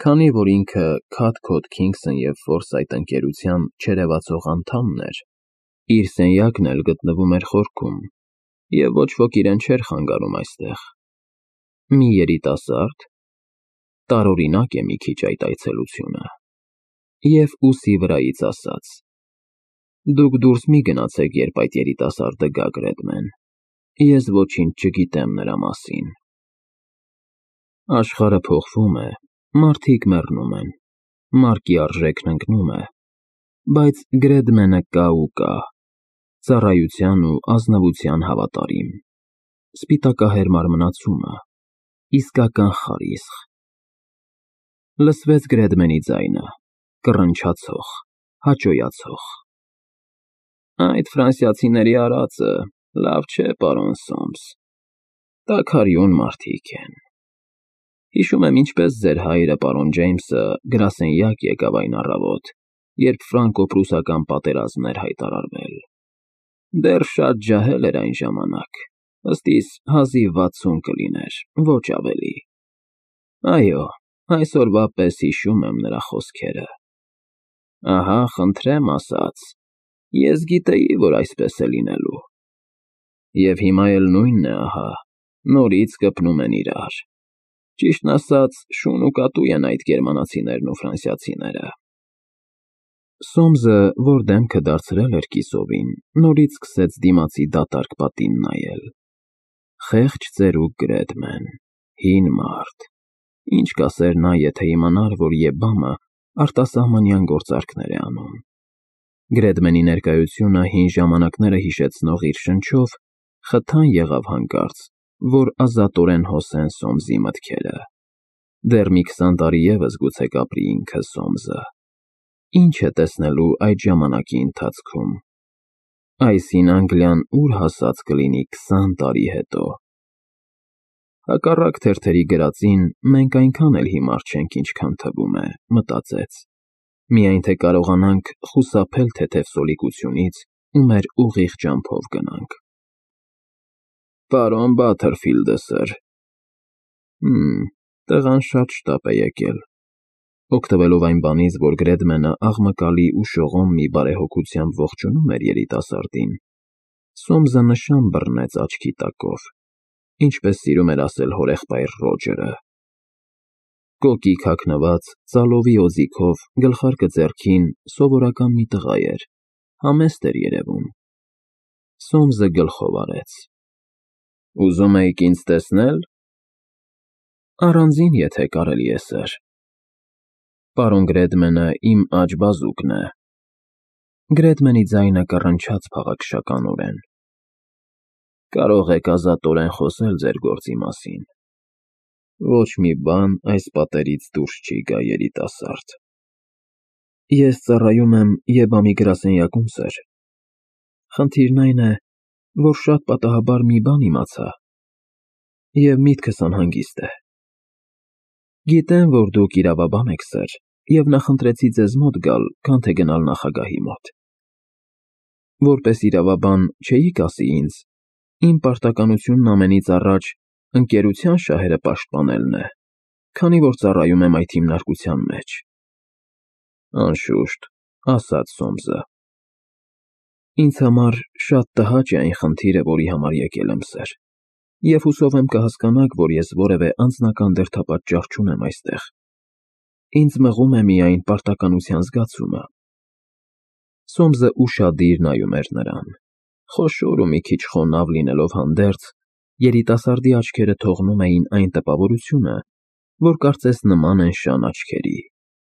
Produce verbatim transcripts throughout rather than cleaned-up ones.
Քանի որ ինքը Cutco Kingston և Forsyte ընկերության չերևացող անդամն էր, իր սենյակն էլ գտնվում էր խորքում, և ոչ ոք իրեն չէր խանգարում այստեղ։ Մի երիտասարդ, տարօրինակ է մի քիչ այդ այցելությունը, և ուսի վրայից ասաց. «Դուք դուրս մի գնացեք, երբ այդ երիտասարդը գա, Գրեդմեն, ես ոչինչ չգիտեմ նրա մասին»։ Աշխարհը փոխվում է, մարդիկ մեռնում են, մարկի արժեքն ընկնում է, բայց Գրեդմենը կա ու կա, ծառայության ու ազնվության հավատարիմ, սպիտակահեր մարմնացումը, իսկական խարիսխ։ Լսվեց Գրեդմենի ձայնը, կռնչացող, հաճոյացող. «Այդ ֆրանսիացիների արածը լավ չէ, պարոն Սոմս, տաքարյուն մարդիկ են։ Հիշում եմ ինչպես ձեր հայրը, պարոն Ջեյմսը, գրասենյակ եկավ այն առավոտ, երբ ֆրանկո-պրուսական պատերազմն էր հայտարարվել։ Դեռ շատ ջահել էր այն ժամանակ, ըստիս հազիվ վաթսուն կլիներ, ոչ ավելի։ Այո, այսօրվա պես հիշում եմ նրա խոսքերը։ Ահա, խնդրեմ ասած, ես գիտեի, որ այսպես է լինելու։ Եվ հիմա էլ նույնն է, ահա, նորից կպնում են իրար։ Ճիշտն ասած, շուն ու կատու են այդ գերմանացիներն ու ֆրանսիացիները»։ Սոմսը, որ դեմքը դարձրել էր կիսովին, նորից սկսեց դիմացի դատարկ պատին նայել։ Խեղճ ծերուկ Գրեդմեն, հին մարդ, ինչ կասեր նա, եթե իմանար, որ ԵԲԱՄ-ը արտասահմանյան գործարքներ է անում։ Գրեդմենի ներկայությունը հին ժամանակները հիշեցնող իր շնչով խթան եղավ հանկարծ, որ ազատորեն հոսեն Սոմսի մտքերը։ Դեռ մի քսան տարի ևս գուցե կապրի ինքը Սոմսը։ Ինչ է տեսնելու այդ ժամանակի ընթացքում։ Այս հին Անգլիան ուր հասած կլինի քսան տարի հետո։ Հակառակ թերթերի գրածին, մենք այնքան էլ հիմար չենք, ինչքան թվում է, մտածեց, միայն թե կարողանանք խուսափել թեթև սոլիկությունից ու մեր ուղիղ ճամփով գնանք։ Պարոն Բաթերֆիլդը, սըր։ Հմ, տղան շատ շտապ է եկել։ Օգտվելով այն բանից, որ Գրեդմենը աղմկալի ու շողոմ մի բարեհոգությամբ ողջունում էր երիտասարդին, Սոմսը նշան բռնեց աչքի տակով, ինչպես սիրում էր ասել հորեղբայր Ռոջերը։ Կոկիկ հագնված, ծալովի օձիքով, գլխարկը ձեռքին, սովորական մի տղա էր, համեստ էր երևում։ Սոմսը գլխով արեց. Ուզում էիք ինձ տեսնել։ Առանձին, եթե կարելի է, սըր։ Պարոն Գրեդմենը իմ աջ-բազուկն է։ Գրեդմենի ձայնը կռնչաց փաղաքշականորեն։ Կարող եք ազատորեն խոսել ձեր գործի մասին։ Ոչ մի բան այս պատերից դուրս չի գա, երիտասարդ։ Ես ծառայում եմ ԵԲԱՄ-ի գրասենյակում, սըր։ Խնդիրն այն է, որ շատ պատահաբար մի բան իմացա, և միտքս անհանգիստ է։ Գիտեմ, որ դուք իրավաբան եք, սըր, և նախընտրեցի ձեզ մոտ գալ, քան թե գնալ նախագահի մոտ։ Որպես իրավաբան չէիք ասի ինձ, իմ պարտականությունն ամենից առաջ ընկերության շահերը պաշտպանելն է, քանի որ ծառայում եմ այդ հիմնարկության մեջ։ Անշուշտ, ասաց Սոմսը։ Ինձ համար շատ տհաճ է այն խնդիրը, որի համար եկել եմ, սըր, և հուսով եմ կհասկանաք, որ ես որևէ անձնական դրդապատճառ չունեմ այստեղ։ Ինձ մղում է միայն պարտականության զգացումը։ Սոմսը ուշադիր նայում էր նրան, խոշոր ու մի քիչ խոնավ լինելով հանդերձ, երիտասարդի աչքերը թողնում էին այն տպավորությունը, որ կարծես նման են շան աչքերի։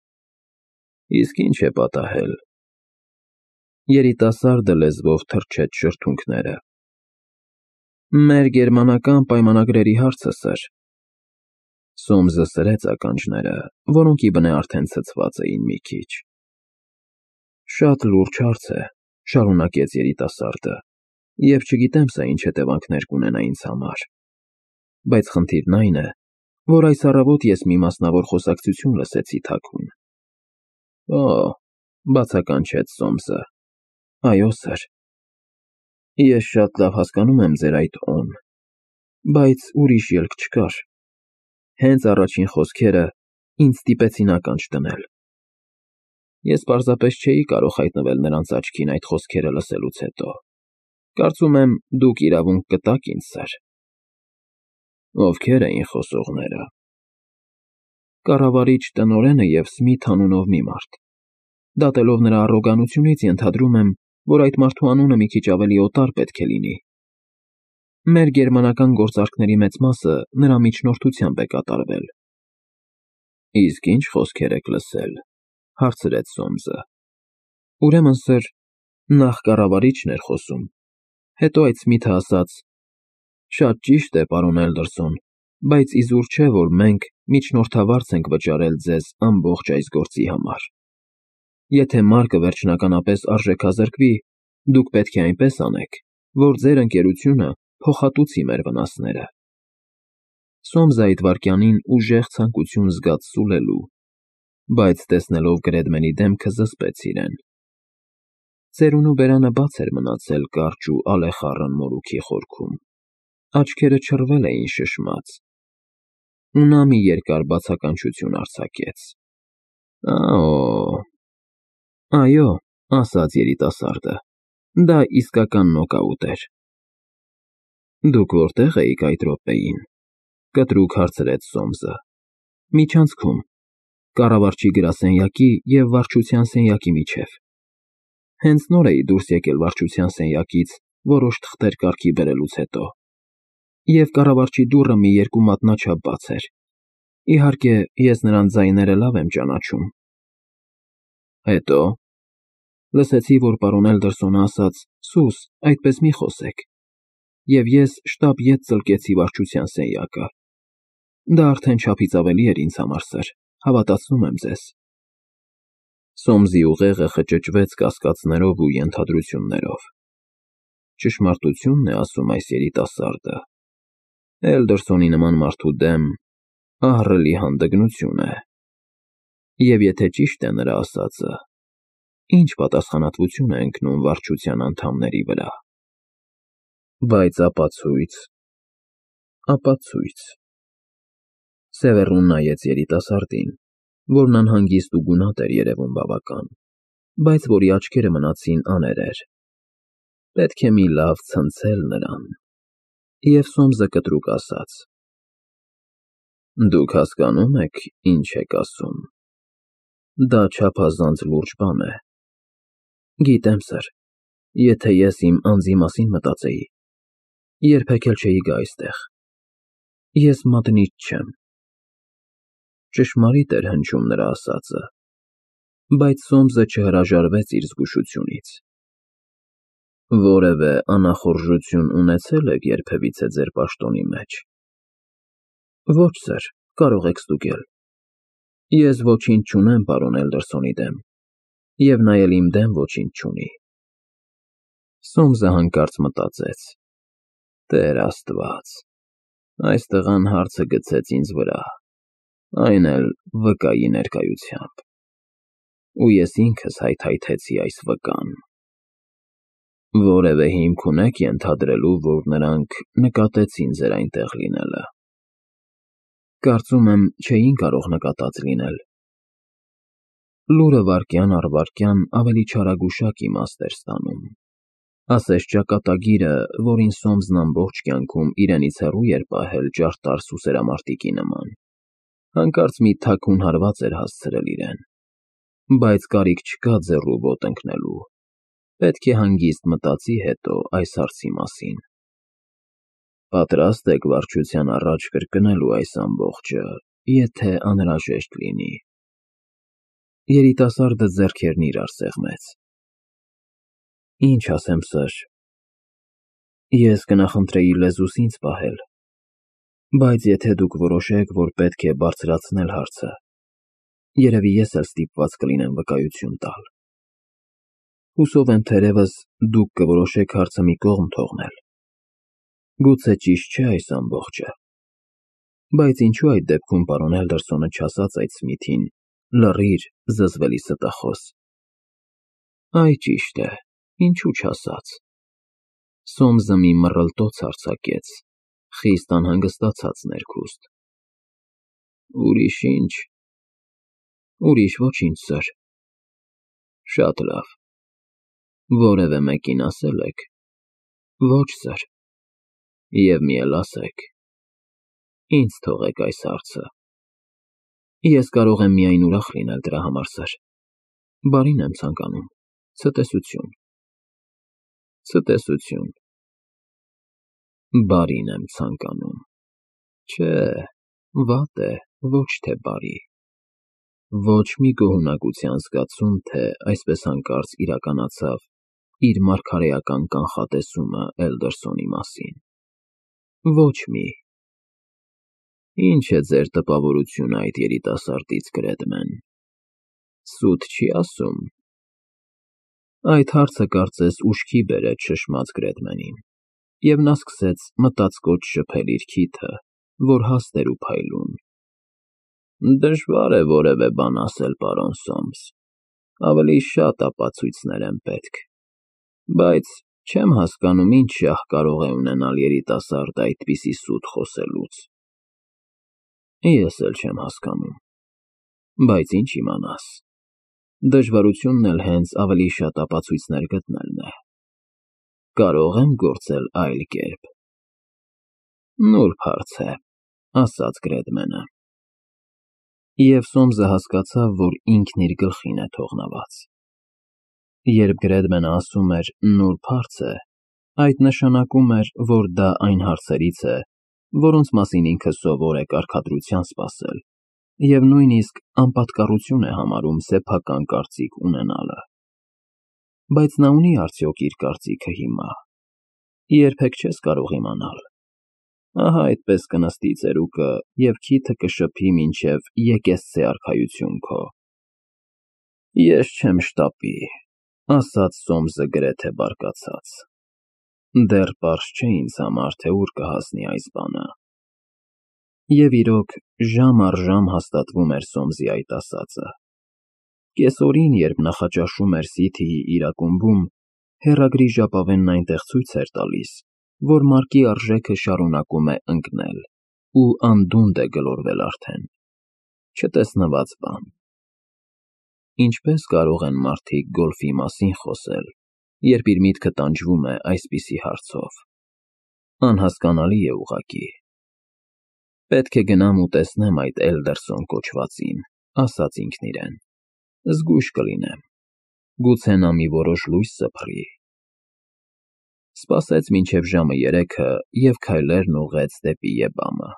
Իսկ ինչ է պատահել։ Երիտասարդը լեզվով թռչեց շրթունքները։ Մեր գերմանական պայմանագրերի հարցը, սըր։ Սոմսը սրեց ականջները, որոնք ի բնե արդեն ցցված էին մի քիչ։ Շատ լուրջ հարց է, շարունակեց երիտասարդը, և չգիտեմ սա ինչ հետևանքներ կունենա ինձ համար։ Բայց խնդիրն այն է, որ այս առավոտ ես մի մասնավոր խոսակցություն լսեցի թաքուն։ Օ, բացականչեց Սոմսը։ Այո, սըր։ Ես շատ լավ հասկանում եմ ձեր այդ օն, բայց ուրիշ ելք չկար։ Հենց առաջին խոսքերը ինձ ստիպեցին ականջ դնել։ Ես պարզապես չէի կարող հայտնվել նրանց աչքին այդ խոսքերը լսելուց հետո։ Կարծում եմ, դուք իրավունք կտաք ինձ, սըր։ Ովքեր էին խոսողները։ Կառավարիչ տնօրենը և Սմիթ անունով մի մարդ։ Դատելով նրա առոգանությունից ենթադրում եմ, որ այդ մարդու անունը մի քիչ ավելի օտար պետք է լինի։ Մեր գերմանական գործարքների մեծ մասը նրա միջնորդությամբ է կատարվել։ Իսկ ինչ խոսքեր եք լսել, հարցրեց Սոմսը։ Ուրեմն, սըր, նախ կառավարիչն էր խոսում, հետո այդ Սմիթը ասաց. Շատ ճիշտ է, պարոն Էլդերսոն, բայց իզուր չէ, որ մենք միջնորդավարձ ենք վճարել ձեզ ամբողջ այս գործի համար։ Եթե մարկը վերջնականապես արժեքազրկվի, դուք պետք է այնպես անեք, որ ձեր ընկերությունը փոխհատուցի մեր վնասները։ Սոմսը այդ վայրկյանին ուժեղ ցանկություն զգաց սուլելու, բայց տեսնելով Գրեդմենի դեմքը զսպեց իրեն։ Ծերունու բերանը բաց էր մնացել կարճ ու ալեխառն մորուքի խորքում, աչքերը չռվել էին շշմած, ու նա մի երկար բացականչություն արձակեց։ Աո՜, այո, ասաց երիտասարդը, դա իսկական նոկաուտ էր։ Դուք որտե՞ղ էիք այդ րոպեին, կտրուկ հարցրեց Սոմսը։ Միջանցքում, կառավարչի գրասենյակի և վարչության սենյակի միջև։ Հենց նոր էի դուրս եկել վարչության սենյակից որոշ թղթեր կարգի բերելուց հետո, և կառավարչի դուռը մի երկու մատնաչափ բաց էր։ Իհարկե, ես նրանց ձայները լավ եմ ճանաչում։ Հետո լսեցի, որ պարոն Էլդերսոնը ասաց. «Սուս, այդպես մի խոսեք», և ես շտապ ետ ծլկեցի վարչության սենյակը։ Դա արդեն չափից ավելի էր ինձ համար, սըր, հավատացնում եմ ձեզ։ Սոմսի ուղեղը խճճվեց կասկածներով ու ենթադրություններով։ Ճշմարտությունն է ասում այս երիտասարդը։ Էլդերսոնի նման մարդու դեմ ահռելի հանդգնություն է։ Եվ եթե ճիշտ է նրա ասածը, ինչ պատասխանատվություն է ընկնում վարչության անդամների վրա։ Բայց ապացույց… ապացույց… Սևեռուն նայեց երիտասարդին, որն անհանգիստ ու գունատ էր երևում բավական, բայց որի աչքերը մնացին աներեր։ Պետք է մի լավ ցնցել նրան։ Եվ Սոմսը կտրուկ ասաց. Դուք հասկանո՞ւմ եք, ինչ եք ասում։ Դա չափազանց լուրջ բան է։ Գիտեմ, սըր, եթե ես իմ անձի մասին մտածեի, երբեք էլ չէի գա այստեղ։ Ես մատնիչ չեմ։ Ճշմարիտ էր հնչում նրա ասածը, բայց Սոմսը չհրաժարվեց իր զգուշությունից։ Որևէ անախորժություն ունեցե՞լ եք երբևիցե ձեր պաշտոնի մեջ։ Ոչ, սըր, կարող եք ստուգել։ Ես ոչինչ չունեմ պարոն Էլդերսոնի դեմ, և նա էլ իմ դեմ ոչինչ չունի։ Սոմսը հանկարծ մտածեց. Տեր Աստված, այս տղան հարցը գցեց ինձ վրա, այն էլ վկայի ներկայությամբ, ու ես ինքս հայթայթեցի այս վկան։ Որևէ հիմք ունե՞ք ենթադրելու, որ նրանք նկատեցին ձեր այնտեղ լինելը։ Կարծում եմ, չէին կարող նկատած լինել։ Լուրը վայրկյան առ վայրկյան ավելի չարագուշակ իմաստ էր ստանում։ Ասես ճակատագիրը, որին Սոմսն ամբողջ կյանքում իրենից հեռու էր պահել ճարտար սուսերամարտիկի նման, հանկարծ մի թաքուն հարված էր հասցրել իրեն։ Բայց կարիք չկա ձեռու ոտ ընկնելու։ Պետք է հանգիստ մտածի հետո այս հարցի մասին։ Պատրաստ եք վարչության առաջ կրկնելու այս ամբողջը, եթե անհրաժեշտ լինի։ Երիտասարդը ձեռքերն իրար սեղմեց։ Ինչ ասեմ, սըր, ես կնախընտրեի լեզուս ինձ պահել, բայց եթե դուք որոշեք, որ պետք է բարձրացնել հարցը, երևի ես էլ ստիպված կլինեմ վկայություն տալ։ Հուսով եմ թերևս դուք կորոշեք հարցը մի կողմ թողնել։ Գուցե ճիշտ չէ այս ամբողջը, բայց ինչու այդ դեպքում պարոն Էլդերսոնը չասաց այդ Սմիթին. լռիր, զզվելի ստախոս։ Այ ճիշտ է, ինչու չասաց։ Սոմսը մի մռլտոց արձակեց, խիստ անհանգստացած ներքուստ։ Ուրիշ ինչ, Ուրիշ ոչինչ, սըր։ Շատ լավ։ Որևէ մեկին ասել եք։ Ոչ, սըր։ Եվ մի էլ ասեք։ Ինձ թողեք այս հարցը։ Ես կարող եմ միայն ուրախ լինել դրա համար, սըր։ Բարին եմ ցանկանում, ցտեսություն։ Ցտեսություն։ Բարին եմ ցանկանում։ Չէ, վատ է, ոչ թե բարի։ Ոչ մի գոհունակության զգացում, թե այսպես հանկարծ իրականացավ իր մարգարեական կանխատեսումը Էլդերսոնի մասին։ Ոչ մի։ Ինչ է ձեր տպավորությունը այդ երիտասարդից, Գրեդմեն։ Սուտ չի ասում։ Այդ հարցը կարծես ուշքի բերեց շշմած Գրեդմենին, և նա սկսեց մտածկոտ շփել իր քիթը, որ հաստ էր ու փայլուն։ Դժվար է որևէ բան ասել, պարոն Սոմս, ավելի շատ ապացույցներ են պետք, բայց չեմ հասկանում ինչ շահ կարող է ունենալ երիտասարդը այդպիսի սուտ խոսելուց։ Ես էլ չեմ հասկանում, բայց ինչ իմանաս, դժվարությունն էլ հենց ավելի շատ ապացույցներ գտնելն է։ Կարող եմ գործել այլ կերպ։ Նուրբ հարց է, ասաց Գրեդմենը։ Եվ Սոմսը հասկացավ, որ ինքն իր գլխին է թողնված։ Երբ Գրեդմենը ասում էր նուրբ հարց է, այդ նշանակում էր, որ դա այն հարցերից է, որոնց մասին ինքը սովոր է կարգադրության սպասել, և նույնիսկ անպատկառություն է համարում սեփական կարծիք ունենալը։ Բայց նա ունի՞ արդյոք իր կարծիքը հիմա։ Երբեք չես կարող իմանալ։ Ահա այդպես կնստի ծերուկը և քիթը կշփի մինչև եկեսցե արքայություն քո։ Ես չեմ շտապի, ասաց Սոմսը գրեթե բարկացած։ Դեռ պարզ չէ ինձ համար, թե ուր կհասնի այս բանը։ Եվ իրոք, ժամ առ ժամ հաստատվում էր Սոմսի այդ ասածը։ Կեսօրին, երբ նախաճաշում էր Սիթիի իրակումբում, հեռագրի ժապավենն այնտեղ ցույց էր տալիս, որ մարկի արժեքը շարունակում է ընկնել ու անդունդը է գլորվել արդեն։ Չտեսնված բան։ Ինչպե՞ս կարող են մարդիկ գոլֆի մասին խոսել, երբ իր միտքը տանջվում է այսպիսի հարցով։ Անհասկանալի է ուղղակի։ Պետք է գնամ ու տեսնեմ այդ Էլդերսոն կոչվածին, ասաց ինքն իրեն։ Զգույշ կլինեմ։ Գուցե նա մի որոշ լույս սփռի։ Սպասեց մինչև ժամը երեքը և քայլերն ուղղեց դեպի ԵԲԱՄ-ը։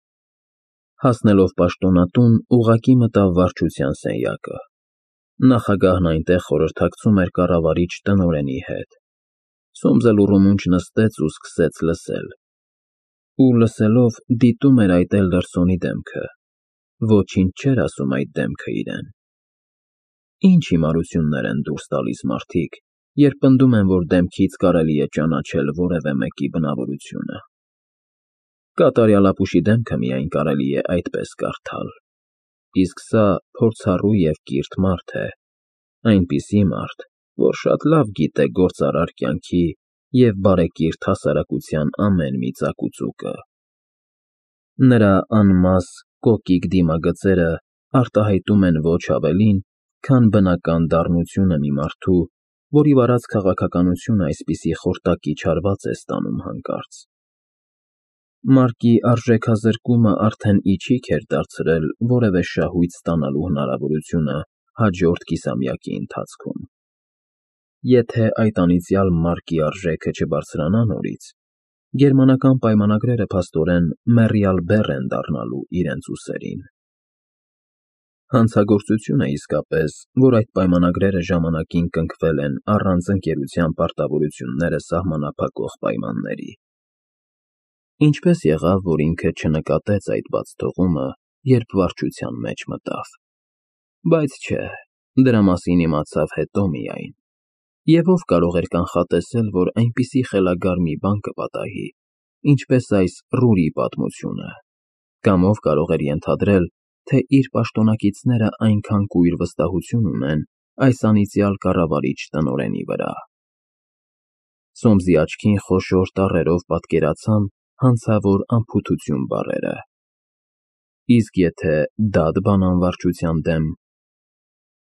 Հասնելով պաշտոնատուն, ուղղակի մտավ վարչության սենյակը։ Նախագահն այնտեղ խորհրդակցում էր կառավարիչ տնօրենի հետ։ Սոմսը լուռումունջ նստեց ու սկսեց լսել։ Ու լսելով դիտում էր այդ Էլդերսոնի դեմքը։ Ոչինչ չէր ասում այդ դեմքը իրեն։ Ինչ հիմարություններ են դուրս տալիս մարդիկ, երբ պնդում են, որ դեմքից կարելի է ճանաչել որևէ մեկի բնավորությունը։ Կատարյալ ապուշի դեմքը միայն կարելի է այդպես կարդալ։ Իսկ սա փորձառու և կիրթ մարդ է, այնպիսի մարդ, որ շատ լավ գիտե գործարար կյանքի և բարեկիրթ հասարակության ամեն մի ծակուծուկը։ Նրա անմաս, կոկիկ դիմագծերը արտահայտում են ոչ ավելին, քան բնական դառնությունը մի մարդու, որի վարած քաղաքականությունը այսպիսի խորտակի չարված է ստանում հանկարծ։ Մարկի արժեքազրկումը արդեն իչիք էր դարձրել որևէ շահույթ ստանալու հնարավորությունը հաջորդ կիսամյակի ընթացքում։ Եթե այդ անիծյալ մարկի արժեքը չբարձրանա նորից, գերմանական պայմանագրերը փաստորեն մեռյալ բեռ են դառնալու իրենց ուսերին։ Հանցագործություն է իսկապես, որ այդ պայմանագրերը ժամանակին կնքվել են առանց ընկերության պարտավորությունները սահմանափակող պայմանների։ Ինչպես եղավ, որ ինքը չնկատեց այդ բացթողումը, երբ վարչության մեջ մտավ։ Բայց չէ, դրա մասին իմացավ հետո միայն։ Եվ ով կարող էր կանխատեսել, որ այնպիսի խելագար մի բան կպատահի, ինչպես այս Ռուրի պատմությունը, կամ ով կարող էր ենթադրել, թե իր պաշտոնակիցները այնքան կույր վստահություն ունեն այս անիծյալ կառավարիչ տնօրենի վրա։ Սոմսի աչքին խոշոր տառերով պատկերացան հանցավոր անփութություն բառերը։ Իսկ եթե դատ բանան վարչության դեմ,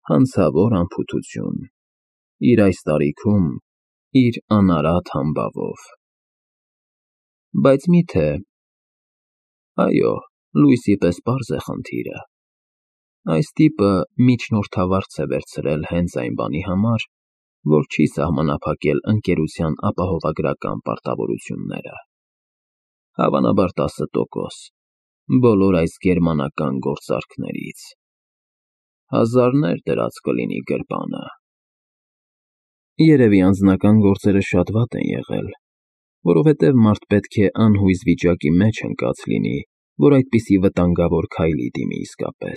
հանցավոր անփութություն, իր այս տարիքում իր անարատ համբավով։ Բայց մի՞թե… Այո, լույսի պես պարզ է խնդիրը. այս տիպը միջնորդավարձ է վերցրել հենց այն բանի համար, որ չի սահմանափակել ընկերության ապահովագրական պարտավորությունները։ Հավանաբար տասը տոկոս բոլոր այս գերմանական գործարքներից։ Հազարներ դրած կլինի գրպանը։ Երևի անձնական գործերը շատ վատ են եղել, որովհետև մարդ պետք է անհույս վիճակի մեջ ընկած լինի, որ այդպիսի վտանգավոր քայլի դիմի իսկապես։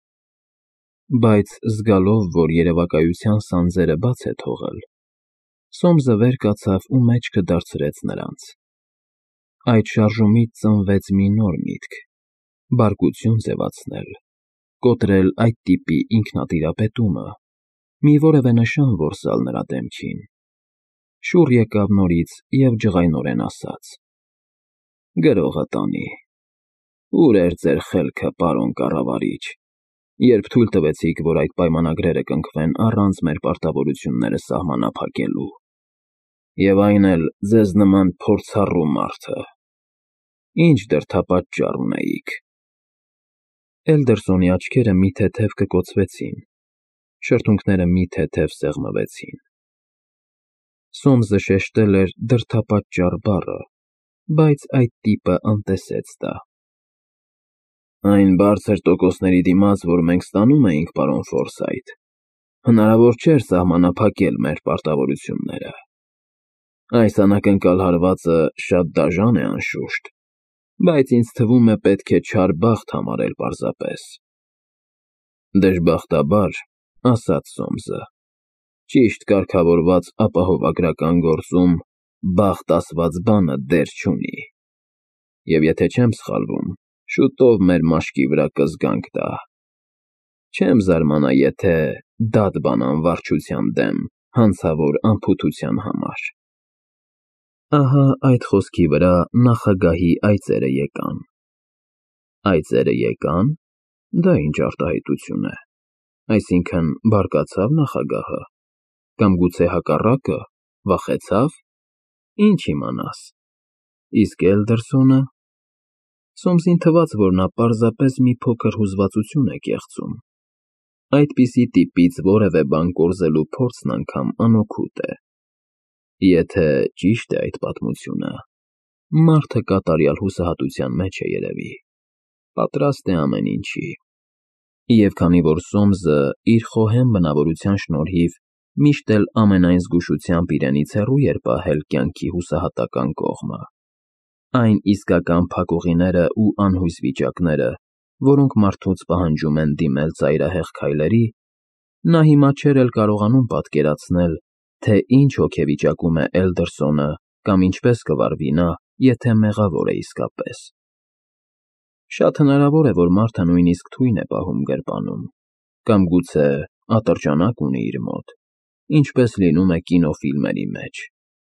Բայց զգալով, որ երևակայության սանձերը բաց է թողել, Սոմսը վեր կացավ ու մեջքը դարձրեց նրանց։ Այդ շարժումից ծնվեց մի նոր միտք՝ բարկություն ձևացնել, կոտրել այդ տիպի ինքնատիրապետումը, մի որևէ նշան որսալ նրա դեմքին։ Շուռ եկավ նորից և ջղայնորեն ասաց. «Գրողը տանի։ Ո՞ւր էր ձեր խելքը, պարոն կառավարիչ, երբ թույլ տվեցիք, որ այդ պայմանագրերը կնքվեն առանց մեր պարտավորությունները սահմանափակելու, և այն էլ ձեզ նման փորձառու մարդը։ Ինչ դրդապատճառ ունեիք»։ Էլդերսոնի աչքերը մի թեթև կկոցվեցին, շրթունքները մի թեթև սեղմվեցին։ Սոմսը շեշտել էր «դրդապատճառ» բառը, բայց այդ տիպը անտեսեց դա։ Այն բարձր տոկոսների դիմաց, որ մենք ստանում էինք, պարոն Ֆորսայթ, հնարավոր չէր սահմանափակել մեր պարտավորությունները։ Այս անակնկալ հարվածը շատ դաժան է, անշուշտ, բայց ինձ թվում է պետք է չար բախտ համարել պարզապես։ Դժբախտաբար, ասաց Սոմսը, ճիշտ կարգավորված ապահովագրական գործում բախտ ասված բանը դեր չունի։ Եվ եթե չեմ սխալվում, շուտով մեր մաշկի վրա կզգանք դա։ Չեմ զարմանա, եթե դատ բանան վարչության դեմ հանցավոր անփութության համար։ Ահա այդ խոսքի վրա նախագահի այծերը եկան։ Այծերը եկա՞ն, դա ինչ արտահայտություն է, այսինքն՝ բարկացա՞վ նախագահը, կամ գուցե հակառակը, վախեցա՞վ, ինչ իմանաս։ Իսկ Էլդերսոնը… Սոմսին թվաց, որ նա պարզապես մի փոքր հուզվածություն է կեղծում։ Այդպիսի տիպից որևէ բան կորզելու փորձն անգամ անօգուտ է։ Եթե ճիշտ է այդ պատմությունը, մարդը կատարյալ հուսահատության մեջ է, երևի, պատրաստ է ամեն ինչի։ Եվ քանի որ Սոմսը իր խոհեմ բնավորության շնորհիվ միշտ էլ ամենայն զգուշությամբ իրենից հեռու էր պահել կյանքի հուսահատական կողմը, այն իսկական փակուղիները ու անհույս վիճակները, որոնք մարդուց պահանջում են դիմել ծայրահեղ քայլերի, նա հիմա չէր էլ կարողանում պատկերացնել, թե ինչ հոգեվիճակում է Էլդերսոնը կամ ինչպես կվարվի նա, եթե մեղավոր է իսկապես։ Շատ հնարավոր է, որ մարդը նույնիսկ թույն է պահում գրպանում, կամ գուցե ատրճանակ ունի իր մոտ, ինչպես լինում է կինոֆիլմերի մեջ։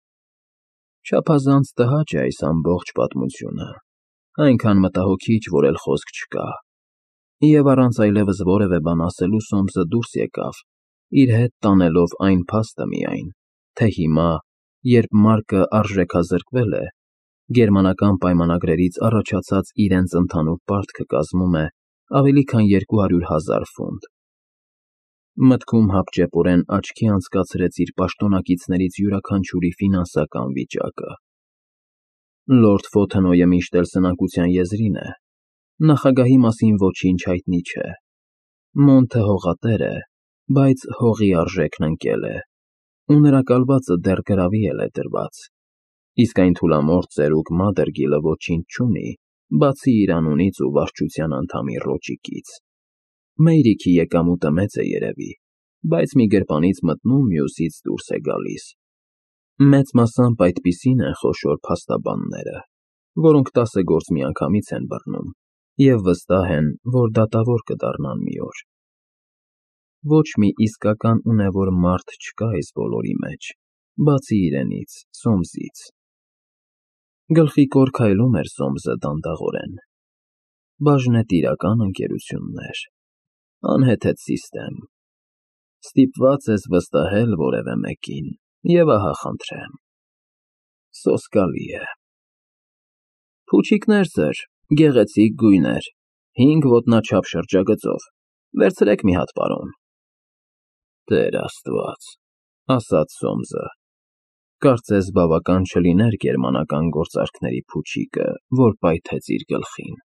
Չափազանց տհաճ է այս ամբողջ պատմությունը, այնքան մտահոգիչ, որ էլ խոսք չկա։ Եվ առանց այլևս որևէ բան ասելու Սոմսը դուրս եկավ, իր հետ տանելով այն փաստը միայն, թե հիմա, երբ Մարկը արժեքազրկվել է, գերմանական պայմանագրերից առաջացած իրենց ընդհանուր պարտքը կազմում է ավելի քան երկու հարյուր հազար ֆունտ։ Մտքում հապճեպորեն աչքի անցկացրեց իր պաշտոնակիցներից յուրաքանչյուրի ֆինանսական վիճակը։ Լորդ Ֆոթենոյը միշտ էլ սնանկության եզրին է, նախագահի մասին ոչինչ հայտնի չէ։ Մոնթը հողատեր է, բայց հողի արժեքն ընկել է, ու նրա կալվածը դեռ գրավի էլ է դրված, իսկ այն թուլամորթ ծերուկ Մադերգիլը ոչինչ չունի, բացի իր անունից ու վարչության անդամի ռոճիկից։ Մեյրիքի եկամուտը մեծ է երևի, բայց մի գրպանից մտնում, մյուսից դուրս է գալիս։ Մեծ մասամբ այդպիսին են խոշոր փաստաբանները, որոնք տասը գործ միանգամից են բռնում և վստահ են, որ դատավոր կդառնան մի օր։ Ոչ մի իսկական ունևոր մարդ չկա այս բոլորի մեջ, բացի իրենից, Սոմսից։ Գլխի կոր քայլում էր Սոմսը դանդաղորեն։ Բաժնետիրական ընկերություններ, անհեթեթ սիստեմ, Ստիպված ես վստահել որևէ մեկին, և ահա խնդրեմ, սոսկալի է։ Փուչիկներ, սըր, գեղեցիկ գույներ, հինգ ոտնաչափ շրջագծով, վերցրեք մի հատ, պարոն։ Տեր Աստված, ասաց Սոմսը, կարծես բավական չլիներ գերմանական գործարքների փուչիկը, որ պայթեց իր գլխին։